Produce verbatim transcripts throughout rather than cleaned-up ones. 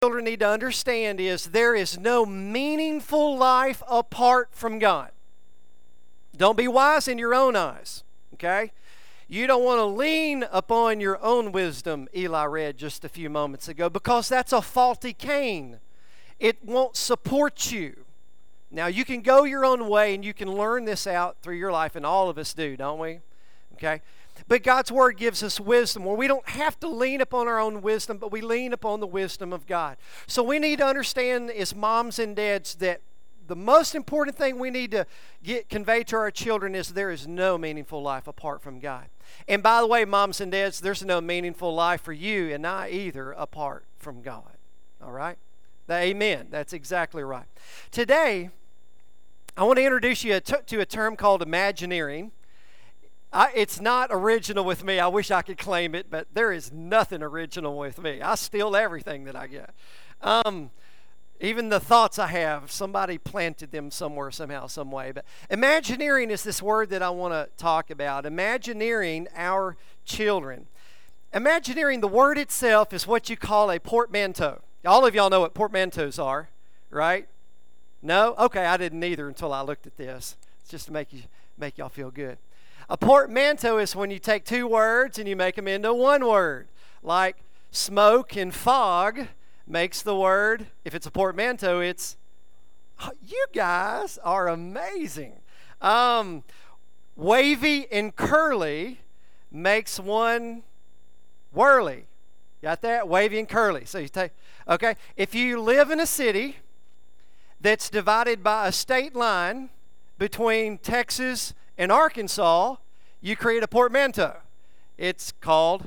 children need to understand is there is no meaningful life apart from God. Don't be wise in your own eyes, okay? You don't want to lean upon your own wisdom, Eli read just a few moments ago, because that's a faulty cane. It won't support you. Now, you can go your own way, and you can learn this out through your life, and all of us do, don't we? Okay? But God's Word gives us wisdom where we don't have to lean upon our own wisdom, but we lean upon the wisdom of God. So we need to understand as moms and dads that the most important thing we need to get convey to our children is there is no meaningful life apart from God. And by the way, moms and dads, there's no meaningful life for you and I either apart from God. All right? Amen. That's exactly right. Today, I want to introduce you to a term called Imagineering. I, it's not original with me. I wish I could claim it, but there is nothing original with me. I steal everything that I get. Um, even the thoughts I have, somebody planted them somewhere, somehow, some way. But Imagineering is this word that I want to talk about. Imagineering our children. Imagineering, the word itself is what you call a portmanteau. All of y'all know what portmanteaus are, right? No? Okay, I didn't either until I looked at this. It's just to make you make y'all feel good. A portmanteau is when you take two words and you make them into one word. Like smoke and fog makes the word, if it's a portmanteau, it's, oh, you guys are amazing. Um, wavy and curly makes one whirly. Got that? Wavy and curly. So you take, okay. If you live in a city that's divided by a state line between Texas and Arkansas, you create a portmanteau. It's called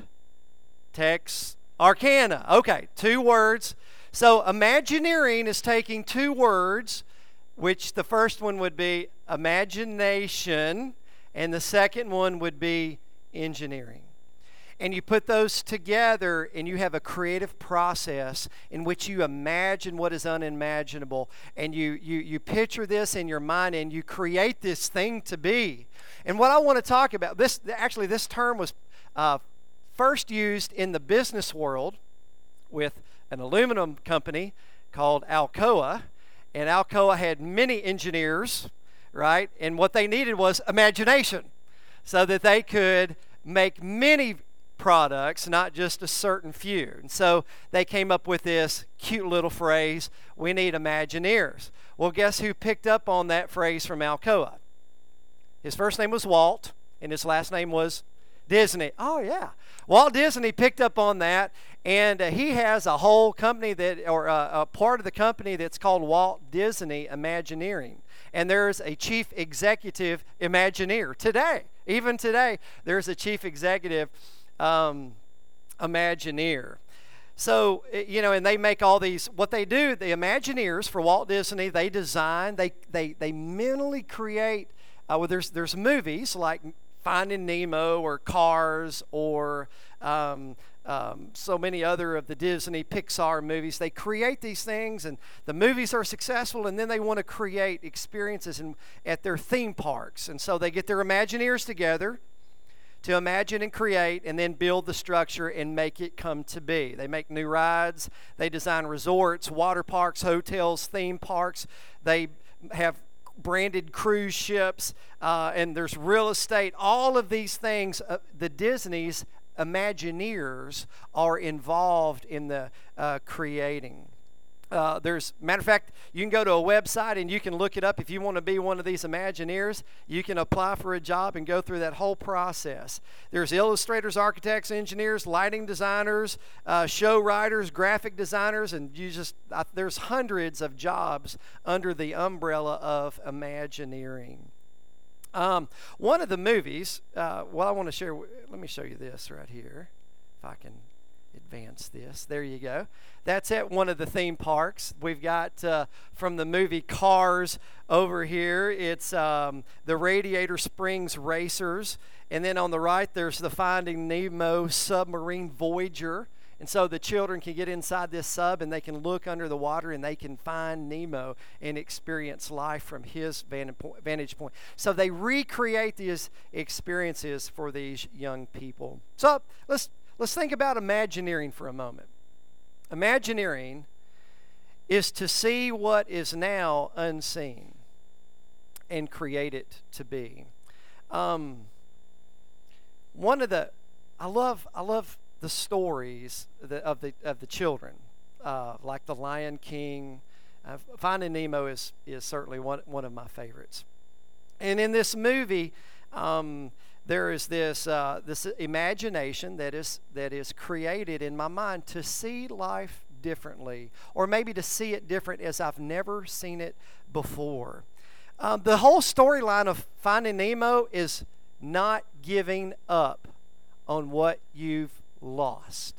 Texarkana. Okay, two words. So Imagineering is taking two words, which the first one would be imagination, and the second one would be engineering. And you put those together and you have a creative process in which you imagine what is unimaginable, and you, you, you picture this in your mind and you create this thing to be. And what I want to talk about, this actually this term was uh, first used in the business world with an aluminum company called Alcoa. And Alcoa had many engineers, right? And what they needed was imagination so that they could make many products, not just a certain few. And so they came up with this cute little phrase, we need Imagineers. Well, guess who picked up on that phrase from Alcoa? His first name was Walt, and his last name was Disney. Oh, yeah. Walt Disney picked up on that, and uh, he has a whole company that, or uh, a part of the company that's called Walt Disney Imagineering. And there's a chief executive Imagineer today. Even today, there's a chief executive Um, Imagineer. So, you know, and they make all these, what they do, the Imagineers for Walt Disney, they design, they they they mentally create, uh, well, there's, there's movies like Finding Nemo or Cars or um, um, so many other of the Disney Pixar movies. They create these things and the movies are successful, and then they want to create experiences in, at their theme parks. And so they get their Imagineers together to imagine and create and then build the structure and make it come to be. They make new rides. They design resorts, water parks, hotels, theme parks. They have branded cruise ships, uh, and there's real estate. All of these things, uh, the Disney's Imagineers are involved in the uh, creating. Uh, there's, matter of fact, you can go to a website and you can look it up. If you want to be one of these Imagineers, you can apply for a job and go through that whole process. There's illustrators, architects, engineers, lighting designers, uh, show writers, graphic designers, and you just uh, there's hundreds of jobs under the umbrella of Imagineering. Um, one of the movies, uh, well, I want to share, let me show you this right here, if I can advance this. There you go. That's at one of the theme parks. We've got uh, from the movie Cars over here, it's um, the Radiator Springs Racers. And then on the right, there's the Finding Nemo submarine Voyager. And so the children can get inside this sub and they can look under the water and they can find Nemo and experience life from his vantage point. So they recreate these experiences for these young people. So let's Let's think about Imagineering for a moment. Imagineering is to see what is now unseen and create it to be. Um, one of the, I love, I love the stories of the of the children, uh, like the Lion King. Uh, Finding Nemo is is certainly one one of my favorites. And in this movie, um, there is this uh, this imagination that is that is created in my mind to see life differently, or maybe to see it different as I've never seen it before. Um, the whole storyline of Finding Nemo is not giving up on what you've lost.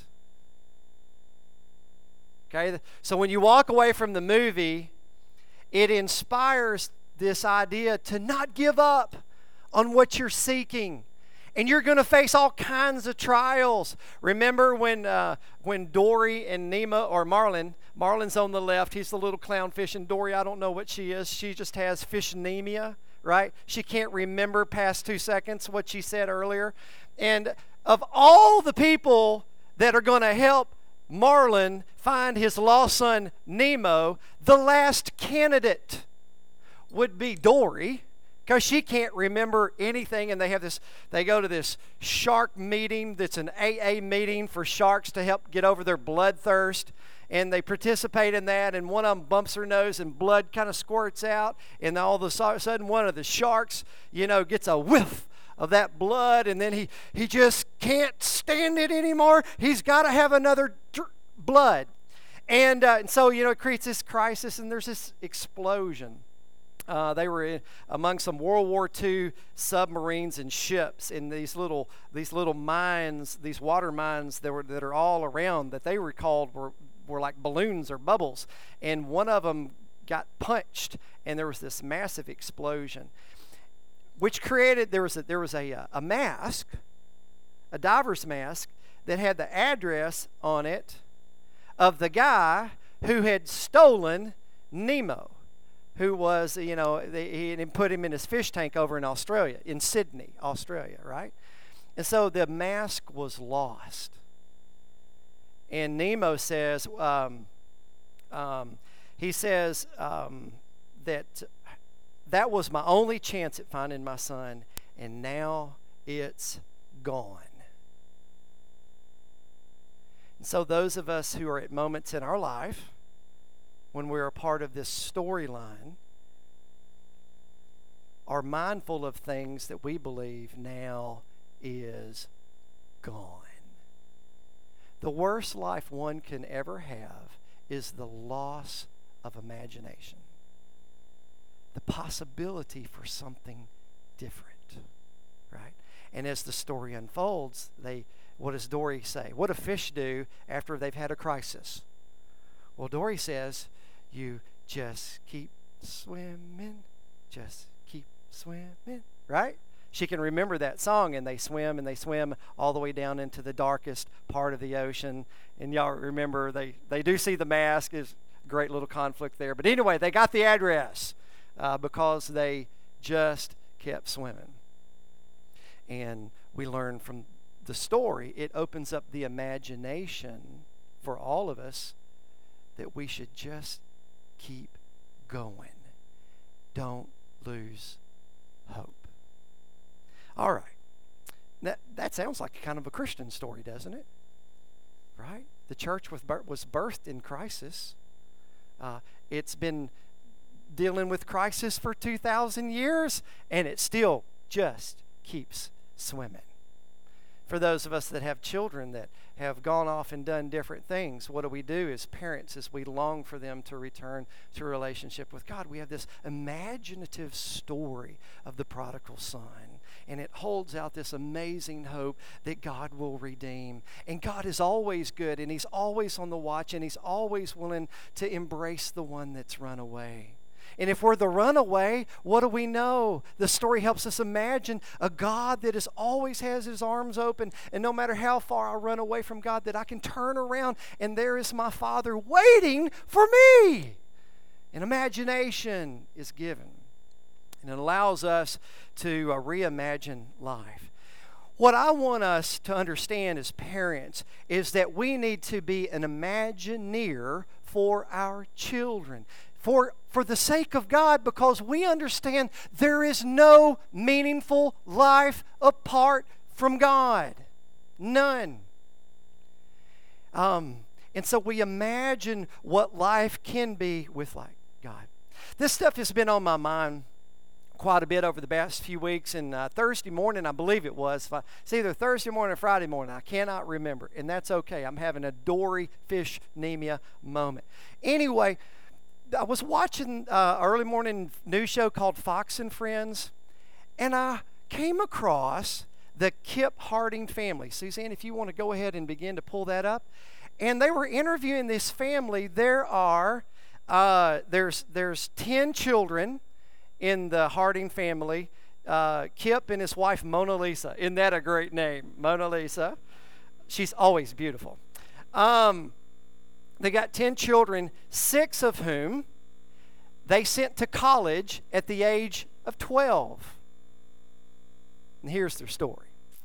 Okay, so when you walk away from the movie, it inspires this idea to not give up on what you're seeking. And you're going to face all kinds of trials. Remember when uh, when Dory and Nemo, or Marlin, Marlin's on the left, he's the little clownfish, and Dory, I don't know what she is. She just has fishnemia, right? She can't remember past two seconds what she said earlier. And of all the people that are going to help Marlin find his lost son Nemo, the last candidate would be Dory, because she can't remember anything. And they have this, they go to this shark meeting that's an A A meeting for sharks to help get over their bloodthirst. And they participate in that, and one of them bumps her nose and blood kind of squirts out. And all of a sudden, one of the sharks, you know, gets a whiff of that blood, and then he, he just can't stand it anymore. He's got to have another dr- blood. And, uh, and so, you know, it creates this crisis, and there's this explosion. Uh, they were in, among some World War Two submarines and ships in these little these little mines, these water mines that were that are all around, that they were called were were like balloons or bubbles, and one of them got punched, and there was this massive explosion, which created there was a, there was a a mask, a diver's mask that had the address on it of the guy who had stolen Nemo, who was, you know, they, he put him in his fish tank over in Australia, in Sydney, Australia, right? And so the mask was lost. And Nemo says, um, um, he says um, that that was my only chance at finding my son, and now it's gone. And so those of us who are at moments in our life when we're a part of this storyline are mindful of things that we believe now is gone. The worst life one can ever have is the loss of imagination, the possibility for something different, right? And as the story unfolds, they, what does Dory say? What do fish do after they've had a crisis? Well, Dory says, you just keep swimming, just keep swimming, right? She can remember that song, and they swim and they swim all the way down into the darkest part of the ocean. And y'all remember they, they do see the mask. Is a great little conflict there. But anyway, they got the address uh, because they just kept swimming. And we learn from the story, it opens up the imagination for all of us that we should just keep going. Don't lose hope. All right. That, that sounds like kind of a Christian story, doesn't it? Right? The church was, was birthed in crisis. Uh, it's been dealing with crisis for two thousand years, and it still just keeps swimming. For those of us that have children that have gone off and done different things, what do we do as parents as we long for them to return to a relationship with God? We have this imaginative story of the prodigal son, and it holds out this amazing hope that God will redeem. And God is always good, and He's always on the watch, and He's always willing to embrace the one that's run away. And if we're the runaway, what do we know? The story helps us imagine a God that is always has His arms open, and no matter how far I run away from God, that I can turn around and there is my Father waiting for me. And imagination is given, and it allows us to uh, reimagine life. What I want us to understand as parents is that we need to be an Imagineer for our children. For, for the sake of God, because we understand there is no meaningful life apart from God. None. Um, and so we imagine what life can be with like God. This stuff has been on my mind quite a bit over the past few weeks, and uh, Thursday morning, I believe it was. It's either Thursday morning or Friday morning. I cannot remember, and that's okay. I'm having a Dory Fish Nemia moment. Anyway, I was watching uh, early morning news show called Fox and Friends, and I came across the Kip Harding family. Suzanne, if you want to go ahead and begin to pull that up. And they were interviewing this family. There are, uh, there's, there's ten children in the Harding family. Uh, Kip and his wife Mona Lisa. Isn't that a great name? Mona Lisa. She's always beautiful. Um, they got ten children, six of whom they sent to college at the age of twelve. And here's their story.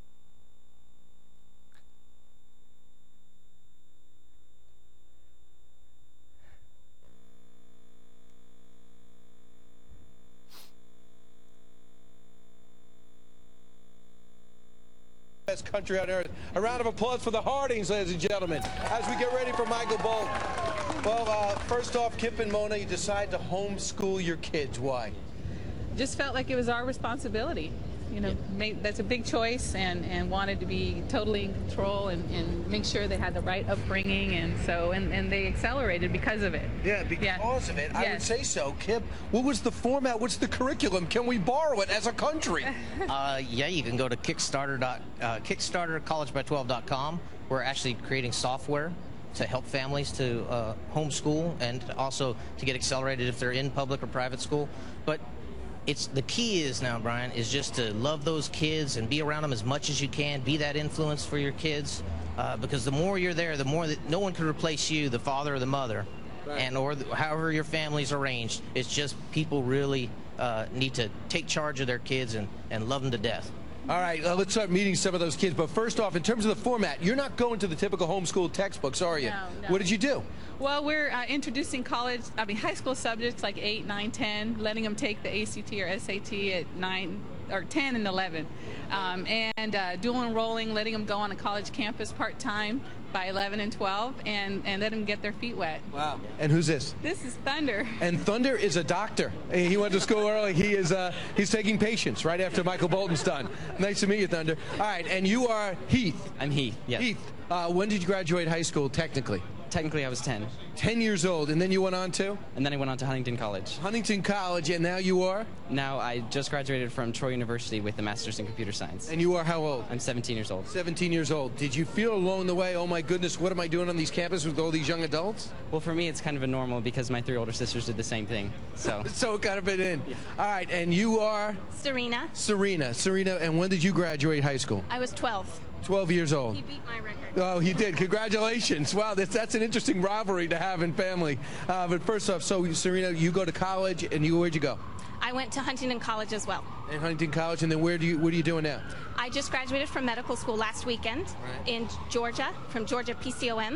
Best country on earth. A round of applause for the Hardings, ladies and gentlemen, as we get ready for Michael Bolton. Well, uh, first off, Kip and Mona, you decide to homeschool your kids. Why? Just felt like it was our responsibility. You know, made, that's a big choice, and, and wanted to be totally in control and, and make sure they had the right upbringing, and so and, and they accelerated because of it. Yeah, because yeah. of it. I yes. would say so. Kip, what was the format? What's the curriculum? Can we borrow it as a country? uh, yeah, you can go to Kickstarter. Dot, uh, Kickstarter college by twelve dot com. We're actually creating software to help families to uh, homeschool and also to get accelerated if they're in public or private school. But it's the key is now, Brian, is just to love those kids and be around them as much as you can. Be that influence for your kids, uh, because the more you're there, the more that no one can replace you, the father or the mother, right. and or the, however your family's arranged. It's just people really uh, need to take charge of their kids and, and love them to death. All right, uh, let's start meeting some of those kids. But first off, in terms of the format, you're not going to the typical homeschool textbooks, are you? No, no. What did you do? Well, we're uh, introducing college, I mean high school subjects like eight, nine, ten, letting them take the A C T or S A T at nine or ten and eleven, um, and uh, dual enrolling, letting them go on a college campus part-time by eleven and twelve, and, and let them get their feet wet. Wow. And who's this? This is Thunder. And Thunder is a doctor. He went to school early. He is uh, he's taking patients right after Michael Bolton's done. Nice to meet you, Thunder. All right, and you are Heath. I'm Heath, yes. Heath, uh, when did you graduate high school, technically? Technically, I was ten. ten years old, and then you went on to? And then I went on to Huntington College. Huntington College, and now you are? Now, I just graduated from Troy University with a master's in computer science. And you are how old? I'm seventeen years old. seventeen years old. Did you feel along the way, oh my goodness, what am I doing on these campuses with all these young adults? Well, for me, it's kind of a normal because my three older sisters did the same thing, so. So it kind of fit in. Yeah. All right, and you are? Serena. Serena. Serena, and when did you graduate high school? I was twelve. twelve years old. He beat my record. Oh, he did. Congratulations. Wow, that's, that's an interesting rivalry to have in family. Uh, but first off, so Serena, you go to college, and you where'd you go? I went to Huntington College as well. In Huntington College, and then where do you what are you doing now? I just graduated from medical school last weekend right. in Georgia, from Georgia P C O M.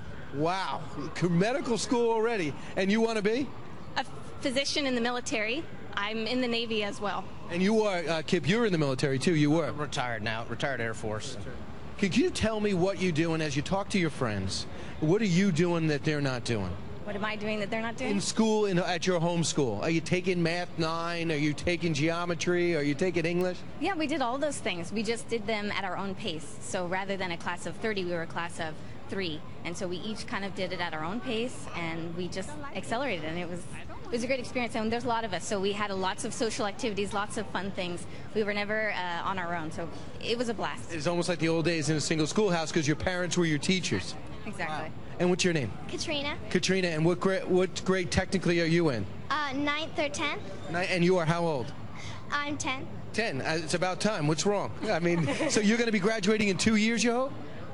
Wow, medical school already. And you want to be? A physician in the military. I'm in the Navy as well. And you are, uh, Kip, you're in the military too, you were? I'm retired now, retired Air Force. Could you tell me what you do, and as you talk to your friends, what are you doing that they're not doing? What am I doing that they're not doing? In school, in, at your home school. Are you taking Math nine? Are you taking geometry? Are you taking English? Yeah, we did all those things. We just did them at our own pace. So rather than a class of thirty, we were a class of three. And so we each kind of did it at our own pace, and we just accelerated. And it was it was a great experience. And there's a lot of us, so we had lots of social activities, lots of fun things. We were never uh, on our own, so it was a blast. It's almost like the old days in a single schoolhouse because your parents were your teachers. Exactly. Wow. And what's your name? Katrina. Katrina, and what grade, what grade technically are you in? Uh, ninth or tenth. Ni- and you are how old? I'm ten. ten. Uh, it's about time. What's wrong? I mean, so you're going to be graduating in two years, you hope?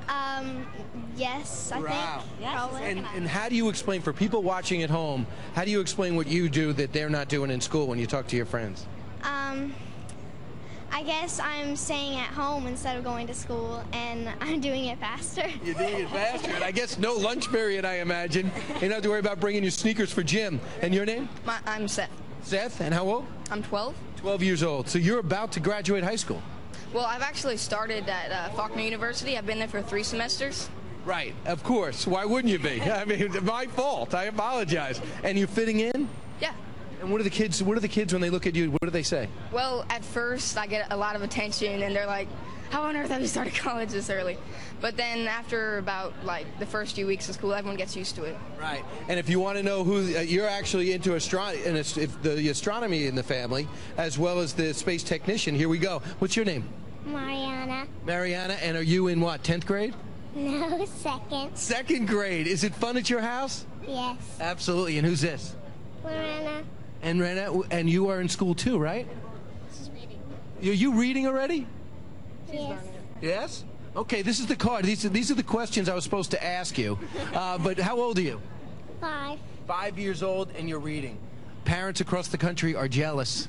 Um, yes, I wow. think. Yes. Probably. And, and how do you explain, for people watching at home, how do you explain what you do that they're not doing in school when you talk to your friends? Um, I guess I'm staying at home instead of going to school, and I'm doing it faster. You're doing it faster, and I guess no lunch period, I imagine. You don't have to worry about bringing your sneakers for gym. And your name? My, I'm Seth. Seth, and how old? I'm twelve. twelve years old. So you're about to graduate high school. Well, I've actually started at uh, Faulkner University. I've been there for three semesters. Right, of course. Why wouldn't you be? I mean, my fault. I apologize. And you're fitting in? Yeah. And what are the kids? What are the kids when they look at you? What do they say? Well, at first I get a lot of attention, and they're like, "How on earth have you started college this early?" But then after about like the first few weeks of school, everyone gets used to it. Right. And if you want to know who uh, you're actually into astronomy, and it's- if the astronomy in the family, as well as the space technician, here we go. What's your name? Mariana. Mariana. And are you in what? tenth grade? No, second. Second grade. Is it fun at your house? Yes. Absolutely. And who's this? Lorena. And Rena, and you are in school too, right? She's reading. Are you reading already? Yes. Yes. Okay, this is the card. These are, these are the questions I was supposed to ask you. Uh, but how old are you? Five. Five years old, and you're reading. Parents across the country are jealous.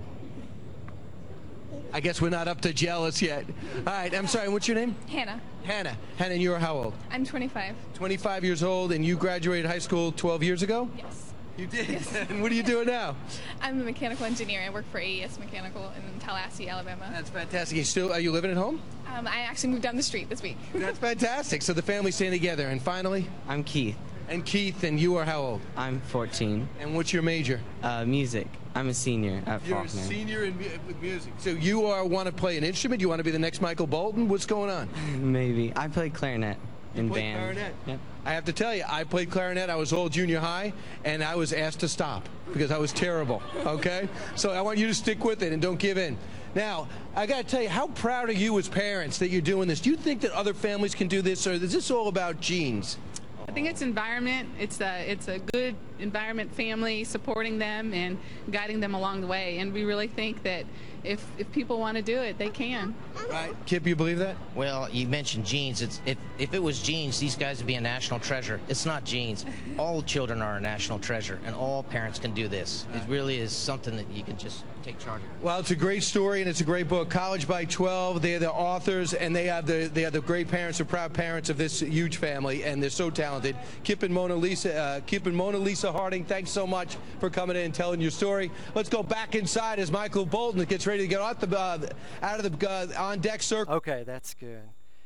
I guess we're not up to jealous yet. All right, I'm sorry, what's your name? Hannah. Hannah. Hannah, and you're how old? I'm twenty-five. twenty-five years old, and you graduated high school twelve years ago? Yes. You did? And what are you doing now? I'm a mechanical engineer. I work for A E S Mechanical in Tallahassee, Alabama. That's fantastic. You still, are you living at home? Um, I actually moved down the street this week. That's fantastic. So the family's staying together. And finally? I'm Keith. And Keith, and you are how old? I'm fourteen. And what's your major? Uh, music. I'm a senior at You're Faulkner. a senior in mu- with music. So you are want to play an instrument? You want to be the next Michael Bolton? What's going on? Maybe. I play clarinet in play band. clarinet? Yep. I have to tell you, I played clarinet. I was all junior high, and I was asked to stop because I was terrible, okay? So I want you to stick with it and don't give in. Now, I got to tell you, how proud are you as parents that you're doing this? Do you think that other families can do this, or is this all about genes? I think it's environment. It's a it's a good environment, family supporting them and guiding them along the way. And we really think that if if people want to do it, they can. Right. Kip, you believe that? Well, you mentioned genes. It's if if it was genes, these guys would be a national treasure. It's not genes. All children are a national treasure, and all parents can do this. It really is something that you can just take charge of. Well, it's a great story and it's a great book. College by twelve. They're the authors, and they have the they are the great parents, the proud parents of this huge family, and they're so talented. Kip and Mona Lisa, uh, Kip and Mona Lisa Harding, thanks so much for coming in and telling your story. Let's go back inside as Michael Bolton gets ready to get out the uh, out of the uh, on deck circle. Okay, that's good.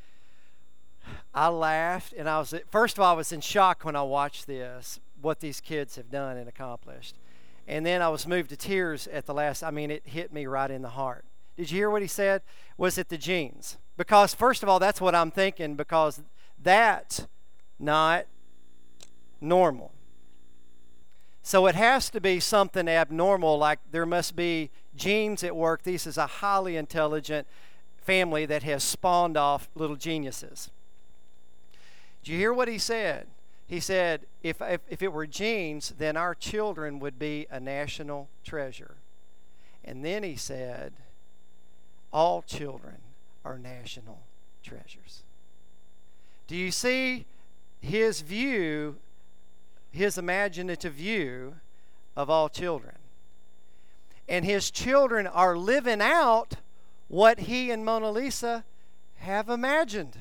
I laughed, and I was first of all I was in shock when I watched this, what these kids have done and accomplished. And then I was moved to tears at the last. I mean, it hit me right in the heart. Did you hear what he said? Was it the genes? Because first of all, that's what I'm thinking, because that's not normal. So it has to be something abnormal, like there must be genes at work. This is a highly intelligent family that has spawned off little geniuses. Did you hear what he said? He said, if, if, if it were genes, then our children would be a national treasure. And then he said, all children are national treasures. Do you see his view, his imaginative view of all children? And his children are living out what he and Mona Lisa have imagined.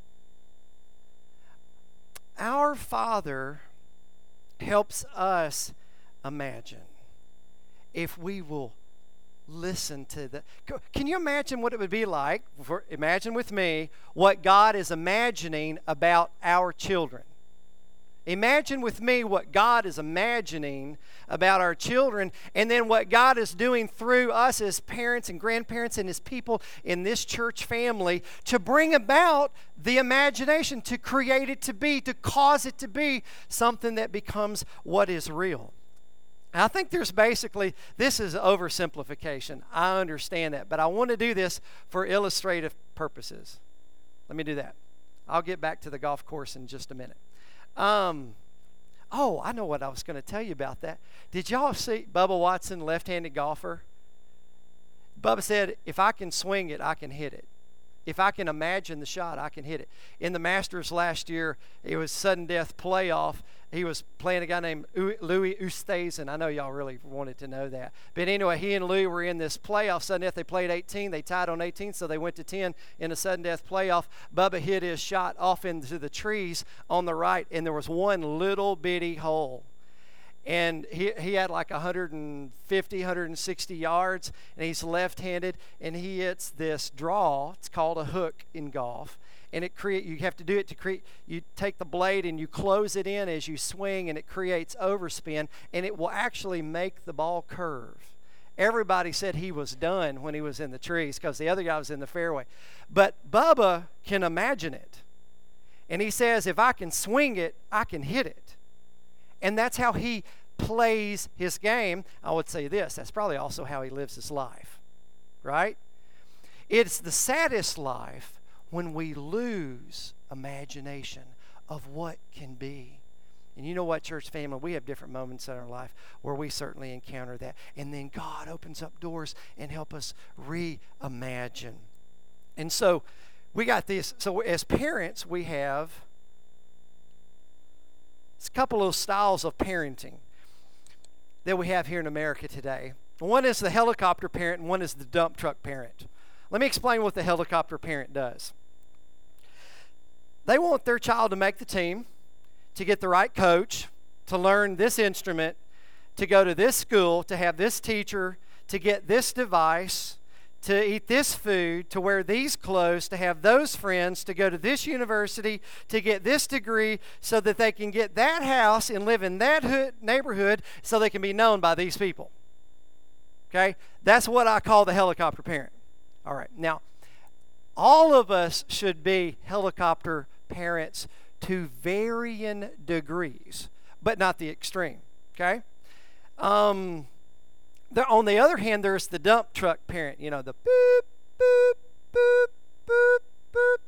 Our Father helps us imagine if we will listen to the. Can you imagine what it would be like? For, imagine with me what God is imagining about our children. Imagine with me what God is imagining about our children, and then what God is doing through us as parents and grandparents and His people in this church family to bring about the imagination, to create it to be, to cause it to be something that becomes what is real. I think there's basically, this is oversimplification. I understand that, but I want to do this for illustrative purposes. Let me do that. I'll get back to the golf course in just a minute. Um, oh, I know what I was going to tell you about that. Did y'all see Bubba Watson, left-handed golfer? Bubba said, if I can swing it, I can hit it. If I can imagine the shot, I can hit it. In the Masters last year, it was sudden death playoff. He was playing a guy named Louis Oosthuizen. I know y'all really wanted to know that. But anyway, he and Louis were in this playoff. Sudden death, they played eighteen. They tied on eighteen, so they went to ten in a sudden death playoff. Bubba hit his shot off into the trees on the right, and there was one little bitty hole. And he, he had like one hundred fifty, one hundred sixty yards, and he's left-handed, and he hits this draw. It's called a hook in golf. And it create you have to do it to create, you take the blade and you close it in as you swing, and it creates overspin, and it will actually make the ball curve. Everybody said he was done when he was in the trees because the other guy was in the fairway. But Bubba can imagine it. And he says, if I can swing it, I can hit it. And that's how he plays his game. I would say this, that's probably also how he lives his life, right? It's the saddest life when we lose imagination of what can be. And you know what, church family, we have different moments in our life where we certainly encounter that. And then God opens up doors and help us reimagine. And so we got this. So as parents, we have It's a couple of styles of parenting that we have here in America today. One is the helicopter parent, and one is the dump truck parent. Let me explain what the helicopter parent does. They want their child to make the team, to get the right coach, to learn this instrument, to go to this school, to have this teacher, to get this device, to eat this food, to wear these clothes, to have those friends, to go to this university, to get this degree so that they can get that house and live in that hood, neighborhood so they can be known by these people. Okay? That's what I call the helicopter parent. All right. Now, all of us should be helicopter parents to varying degrees, but not the extreme. Okay? Um... There, on the other hand, there's the dump truck parent, you know, the boop, boop, boop, boop,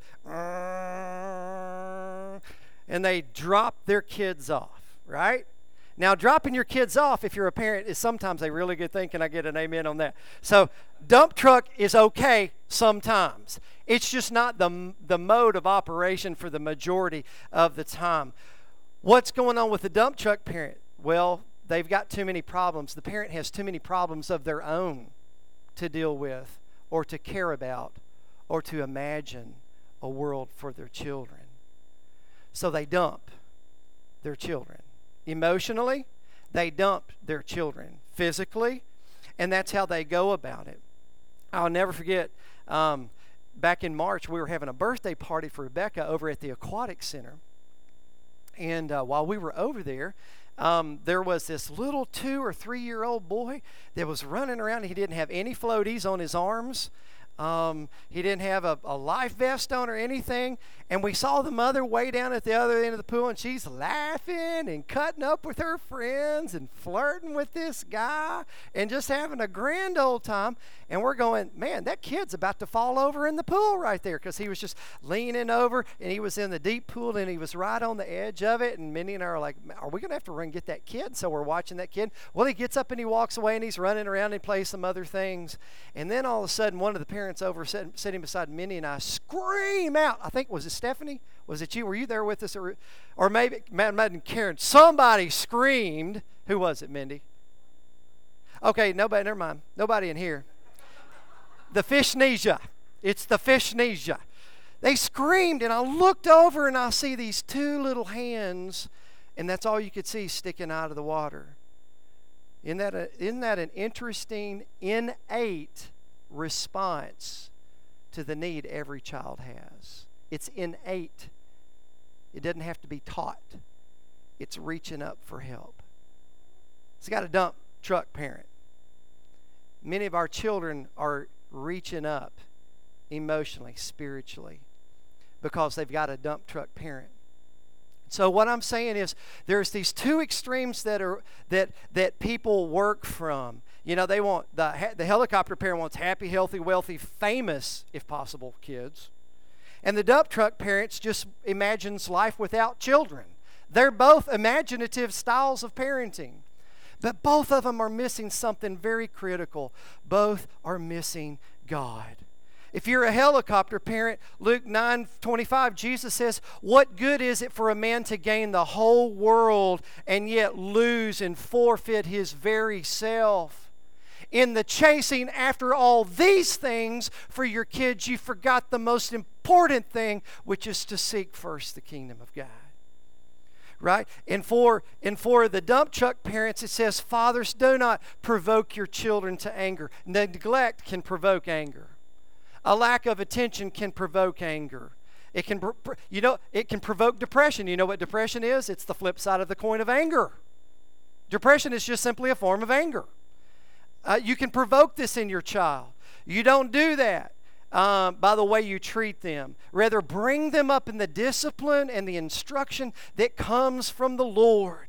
boop, and they drop their kids off, right? Now, dropping your kids off, if you're a parent, is sometimes a really good thing. Can I get an amen on that? So, dump truck is okay sometimes. It's just not the, the mode of operation for the majority of the time. What's going on with the dump truck parent? Well, they've got too many problems. The parent has too many problems of their own to deal with or to care about or to imagine a world for their children. So they dump their children. Emotionally, they dump their children. Physically, and that's how they go about it. I'll never forget, um, back in March, we were having a birthday party for Rebecca over at the Aquatic Center. And uh, while we were over there, Um, there was this little two or three year old boy that was running around. He didn't have any floaties on his arms. Um, he didn't have a, a life vest on or anything. And we saw the mother way down at the other end of the pool, and she's laughing and cutting up with her friends and flirting with this guy and just having a grand old time. And we're going, man, that kid's about to fall over in the pool right there, because he was just leaning over, and he was in the deep pool, and he was right on the edge of it. And Mindy and I are like, are we going to have to run and get that kid? So we're watching that kid. Well, he gets up and he walks away, and he's running around and plays some other things. And then all of a sudden, one of the parents over sit, sitting beside Mindy and I scream out. I think, was it Stephanie? Was it you? Were you there with us? Or, or maybe, maybe Karen. Somebody screamed. Who was it, Mindy? Okay, nobody, never mind. Nobody in here. The fishnesia. It's the fishnesia. They screamed, and I looked over, and I see these two little hands, and that's all you could see sticking out of the water. Isn't that, a, isn't that an interesting, innate response to the need every child has? It's innate. It doesn't have to be taught. It's reaching up for help. It's got a dump truck parent. Many of our children are reaching up emotionally, spiritually, because they've got a dump truck parent. So what I'm saying is, there's these two extremes that are that that people work from. You know, they want the the helicopter parent wants happy, healthy, wealthy, famous, if possible, kids, and the dump truck parents just imagines life without children. They're both imaginative styles of parenting, but both of them are missing something very critical. Both are missing God. If you're a helicopter parent, Luke nine twenty-five, Jesus says, what good is it for a man to gain the whole world and yet lose and forfeit his very self? In the chasing after all these things for your kids, you forgot the most important thing, which is to seek first the kingdom of God. Right? And for, and for the dump truck parents, it says, fathers, do not provoke your children to anger. Neglect can provoke anger. A lack of attention can provoke anger. It can, you know, it can provoke depression. You know what depression is? It's the flip side of the coin of anger. Depression is just simply a form of anger. Uh, you can provoke this in your child. You don't do that um, by the way you treat them. Rather, bring them up in the discipline and the instruction that comes from the Lord.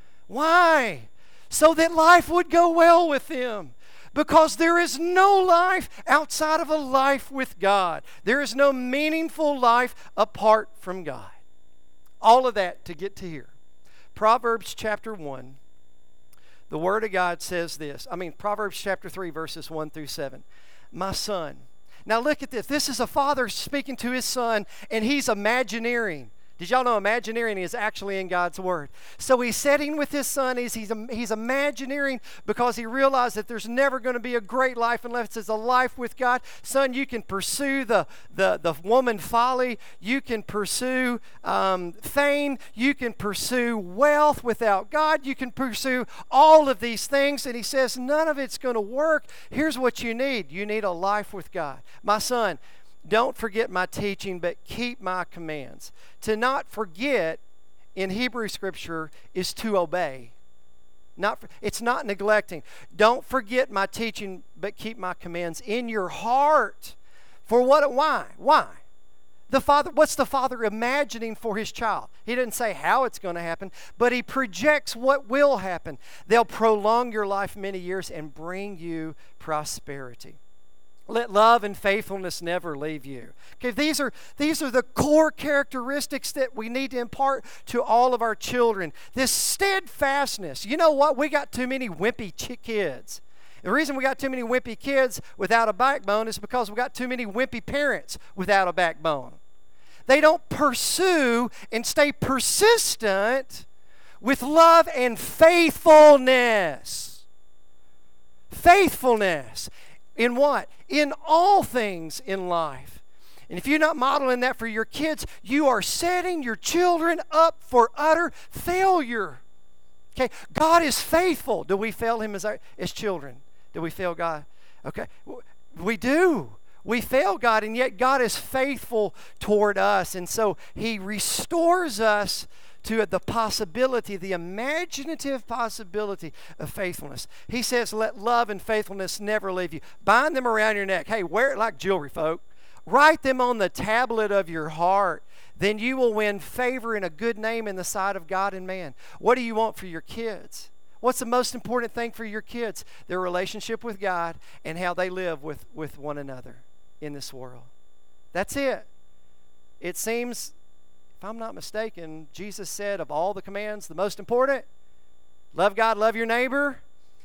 Why? So that life would go well with them. Because there is no life outside of a life with God. There is no meaningful life apart from God. All of that to get to here. Proverbs chapter one. The Word of God says this. I mean, Proverbs chapter three, verses one through seven. My son. Now look at this. This is a father speaking to his son, and he's imagineering. Did y'all know imagineering is actually in God's Word? So he's sitting with his son. He's, he's, he's imagineering because he realized that there's never going to be a great life unless it's a life with God. Son, you can pursue the, the, the woman folly. You can pursue um, fame. You can pursue wealth without God. You can pursue all of these things. And he says, none of it's going to work. Here's what you need. You need a life with God. My son, don't forget my teaching, but keep my commands. To not forget in Hebrew Scripture is to obey. Not, it's not neglecting. Don't forget my teaching, but keep my commands in your heart. For what? Why? Why? The father. What's the father imagining for his child? He didn't say how it's going to happen, but he projects what will happen. They'll prolong your life many years and bring you prosperity. Let love and faithfulness never leave you. Okay, these are, these are the core characteristics that we need to impart to all of our children. This steadfastness. You know what? We got too many wimpy kids. The reason we got too many wimpy kids without a backbone is because we got too many wimpy parents without a backbone. They don't pursue and stay persistent with love and faithfulness. Faithfulness. In what? In all things in life. And if you're not modeling that for your kids, you are setting your children up for utter failure. Okay, God is faithful. Do we fail Him as, our, as children? Do we fail God? Okay, we do. We fail God, and yet God is faithful toward us. And so He restores us to the possibility, the imaginative possibility of faithfulness. He says, let love and faithfulness never leave you. Bind them around your neck. Hey, wear it like jewelry, folk. Write them on the tablet of your heart. Then you will win favor and a good name in the sight of God and man. What do you want for your kids? What's the most important thing for your kids? Their relationship with God and how they live with, with one another in this world. That's it. It seems, if I'm not mistaken, Jesus said of all the commands, the most important, love God, love your neighbor.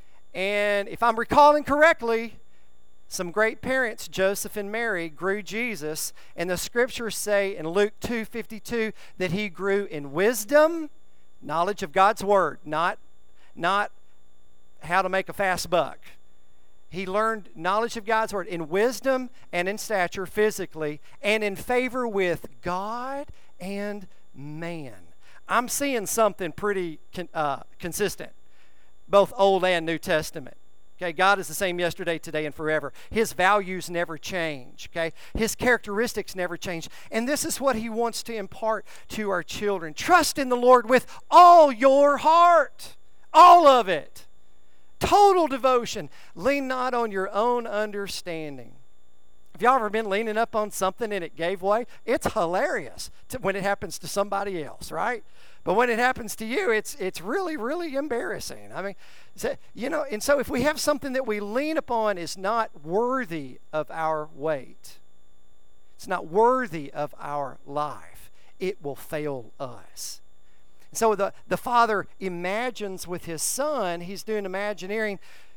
And if I'm recalling correctly, some great parents, Joseph and Mary, grew Jesus. And the scriptures say in Luke two fifty-two that he grew in wisdom, knowledge of God's word, not, not how to make a fast buck. He learned knowledge of God's word in wisdom and in stature physically and in favor with God and man. I'm seeing something pretty con- uh, consistent, both Old and New Testament. Okay, God is the same yesterday, today, and forever. His values never change. Okay, His characteristics never change. And this is what He wants to impart to our children. Trust in the Lord with all your heart. All of it. Total devotion. Lean not on your own understanding. Have y'all ever been leaning up on something and it gave way? It's hilarious to, when it happens to somebody else, right? But when it happens to you, it's it's really, really embarrassing. I mean, so, you know, and so if we have something that we lean upon is not worthy of our weight, it's not worthy of our life, it will fail us. So the, the father imagines with his son, he's doing imagineering,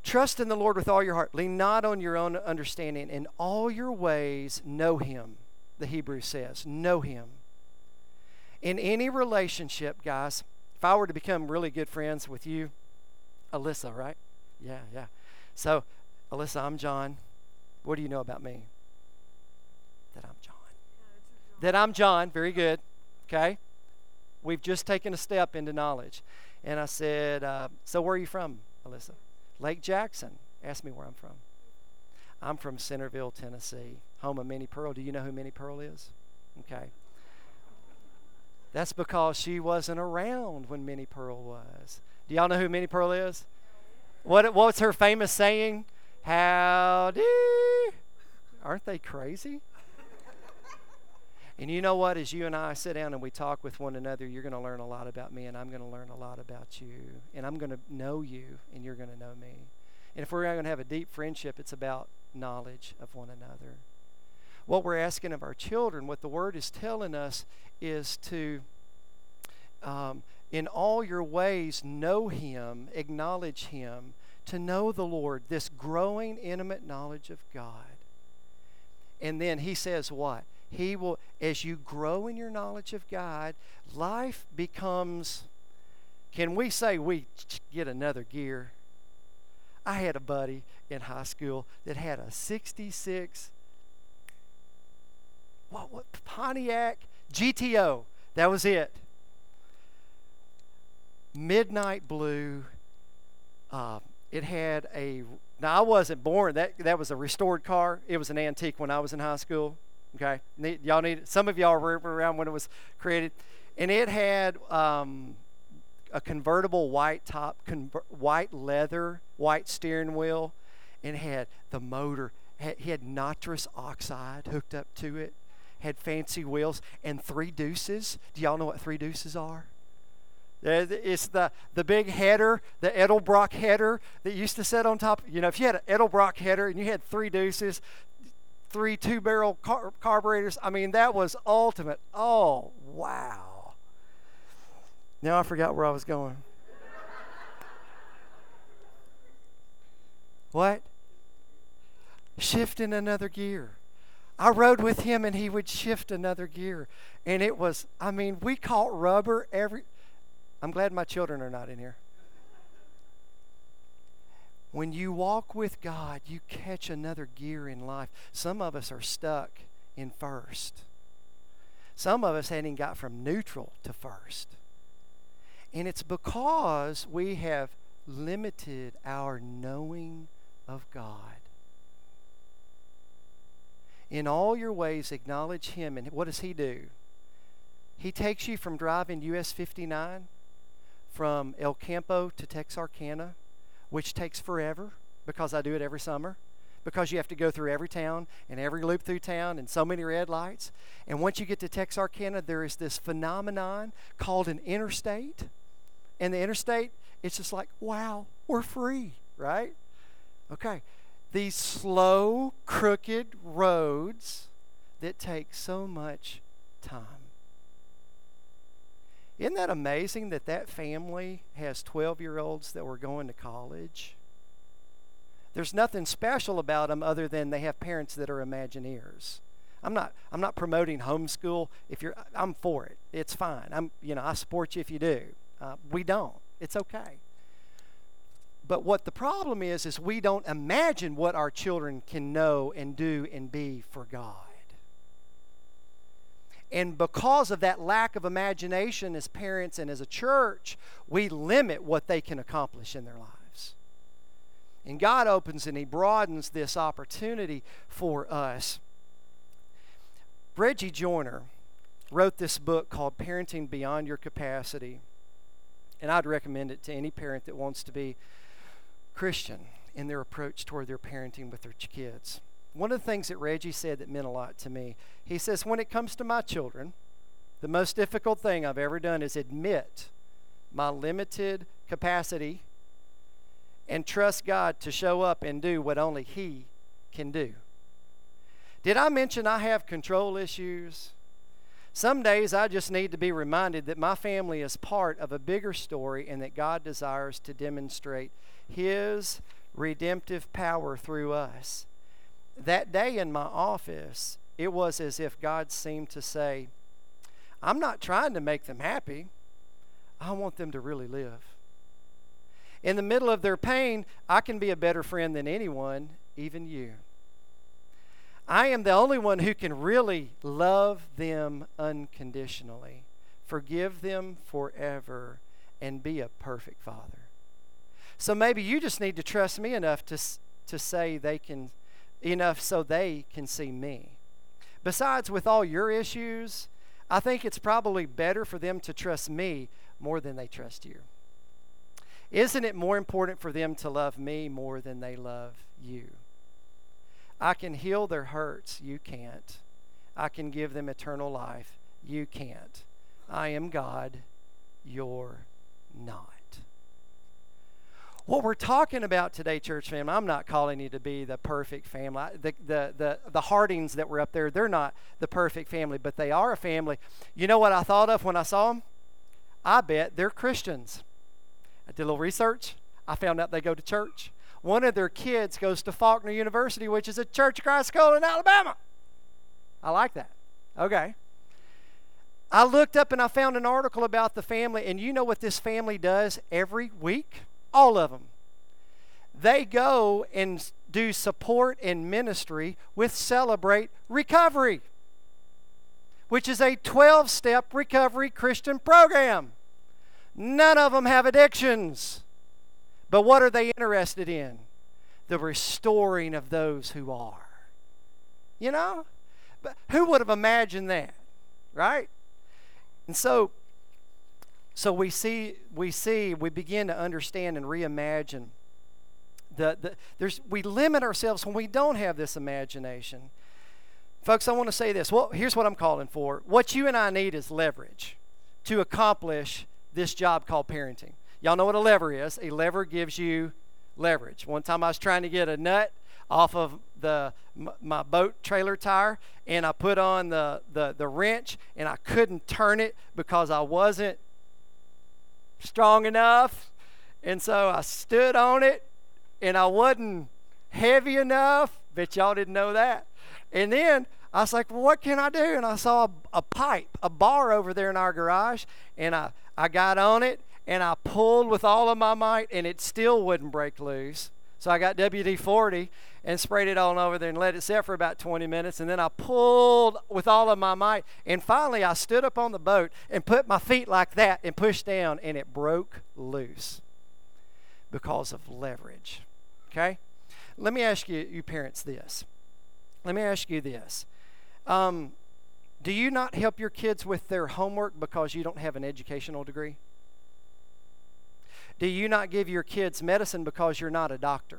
Trust in the Lord with all your heart. Lean not on your own understanding. In all your ways, know Him, the Hebrew says. Know Him. In any relationship, guys, if I were to become really good friends with you, Alyssa, right? Yeah, yeah. So, Alyssa, I'm John. What do you know about me? That I'm John. That I'm John. Very good. Okay? We've just taken a step into knowledge. And I said, uh, so where are you from, Alyssa? Lake Jackson. Ask me where I'm from. I'm from Centerville, Tennessee, home of Minnie Pearl. Do you know who Minnie Pearl is? Okay. That's because she wasn't around when Minnie Pearl was. Do y'all know who Minnie Pearl is? What What's her famous saying? Howdy. Aren't they crazy? And you know what? As you and I sit down and we talk with one another, you're going to learn a lot about me, and I'm going to learn a lot about you. And I'm going to know you, and you're going to know me. And if we're going to have a deep friendship, it's about knowledge of one another. What we're asking of our children, what the Word is telling us, is to, um, in all your ways, know Him, acknowledge Him, to know the Lord, this growing, intimate knowledge of God. And then He says what? He will, as you grow in your knowledge of God, life becomes, can we say we get another gear? I had a buddy in high school that had a sixty-six, what, what, Pontiac G T O. That was it. Midnight blue. Uh, it had a, now I wasn't born, that, that was a restored car. It was an antique when I was in high school. Okay, need, y'all need, some of y'all were around when it was created, and it had um, a convertible white top, conver- white leather, white steering wheel, and had the motor. Had, he had nitrous oxide hooked up to it, had fancy wheels, and three deuces. Do y'all know what three deuces are? It's the, the big header, the Edelbrock header that used to sit on top. You know, if you had an Edelbrock header and you had three deuces, three two-barrel car- carburetors. I mean, that was ultimate. Oh, wow. Now I forgot where I was going. What? Shift in another gear. I rode with him and he would shift another gear. And it was, I mean, we caught rubber every, I'm glad my children are not in here. When you walk with God, you catch another gear in life. Some of us are stuck in first. Some of us hadn't even got from neutral to first. And it's because we have limited our knowing of God. In all your ways, acknowledge Him. And what does He do? He takes you from driving U S fifty-nine from El Campo to Texarkana, which takes forever because I do it every summer, because you have to go through every town and every loop through town and so many red lights. And once you get to Texarkana, there is this phenomenon called an interstate. And the interstate, it's just like, wow, we're free, right? Okay. These slow, crooked roads that take so much time. Isn't that amazing that that family has twelve-year-olds that were going to college? There's nothing special about them other than they have parents that are Imagineers. I'm not I'm not promoting homeschool. If you're, I'm for it. It's fine. I'm you know I support you if you do. Uh, we don't. It's okay. But what the problem is is we don't imagine what our children can know and do and be for God. And because of that lack of imagination as parents and as a church, we limit what they can accomplish in their lives. And God opens and He broadens this opportunity for us. Reggie Joiner wrote this book called Parenting Beyond Your Capacity. And I'd recommend it to any parent that wants to be Christian in their approach toward their parenting with their kids. One of the things that Reggie said that meant a lot to me, he says, when it comes to my children, the most difficult thing I've ever done is admit my limited capacity and trust God to show up and do what only He can do. Did I mention I have control issues? Some days I just need to be reminded that my family is part of a bigger story and that God desires to demonstrate His redemptive power through us. That day in my office, it was as if God seemed to say, I'm not trying to make them happy. I want them to really live. In the middle of their pain, I can be a better friend than anyone, even you. I am the only one who can really love them unconditionally, forgive them forever, and be a perfect father. So maybe you just need to trust me enough to, to say they can, enough so they can see me. Besides, with all your issues, I think it's probably better for them to trust me more than they trust you. Isn't it more important for them to love me more than they love you? I can heal their hurts. You can't. I can give them eternal life. You can't. I am God. You're not. What we're talking about today, church family, I'm not calling you to be the perfect family. The, the, the, the Hardings that were up there, they're not the perfect family, but they are a family. You know what I thought of when I saw them? I bet they're Christians. I did a little research. I found out they go to church. One of their kids goes to Faulkner University, which is a Church of Christ school in Alabama. I like that. Okay. I looked up and I found an article about the family, and you know what this family does every week? All of them. They go and do support and ministry with Celebrate Recovery, which is a twelve-step recovery Christian program. None of them have addictions. But what are they interested in? The restoring of those who are. You know? But who would have imagined that? Right? And so, so we see, we see, we begin to understand and reimagine. The, the, there's, we limit ourselves when we don't have this imagination. Folks, I want to say this. Well, here's what I'm calling for. What you and I need is leverage to accomplish this job called parenting. Y'all know what a lever is. A lever gives you leverage. One time I was trying to get a nut off of the m- my boat trailer tire, and I put on the, the, the wrench, and I couldn't turn it because I wasn't strong enough. And so I stood on it, and I wasn't heavy enough. Bet y'all didn't know that. And then I was like, well, what can I do? And I saw a, a pipe, a bar over there in our garage, and I, I got on it, and I pulled with all of my might, and it still wouldn't break loose. So I got W D forty and sprayed it all over there and let it set for about twenty minutes, and then I pulled with all of my might, and finally I stood up on the boat and put my feet like that and pushed down, and it broke loose because of leverage. Okay? Let me ask you, you parents, this. Let me ask you this. Um, do you not help your kids with their homework because you don't have an educational degree? Do you not give your kids medicine because you're not a doctor?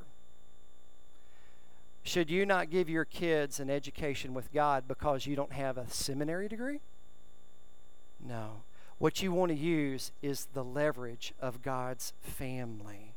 Should you not give your kids an education with God because you don't have a seminary degree? No. What you want to use is the leverage of God's family.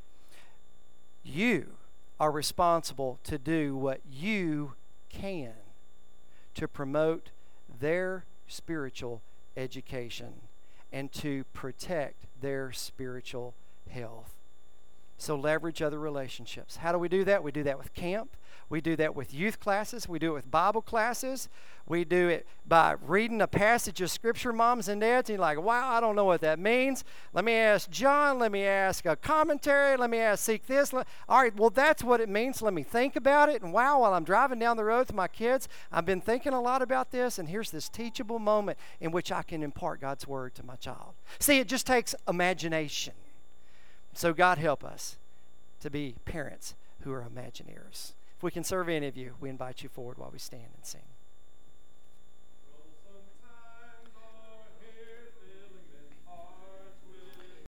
You are responsible to do what you can to promote their spiritual education and to protect their spiritual health. So leverage other relationships. How do we do that? We do that with camp. We do that with youth classes. We do it with Bible classes. We do it by reading a passage of Scripture, moms and dads, and you're like, wow, I don't know what that means. Let me ask John. Let me ask a commentary. Let me ask, seek this. All right, well, that's what it means. Let me think about it. And wow, while I'm driving down the road with my kids, I've been thinking a lot about this, and here's this teachable moment in which I can impart God's Word to my child. See, it just takes imagination. So God help us to be parents who are Imagineers. If we can serve any of you, we invite you forward while we stand and sing.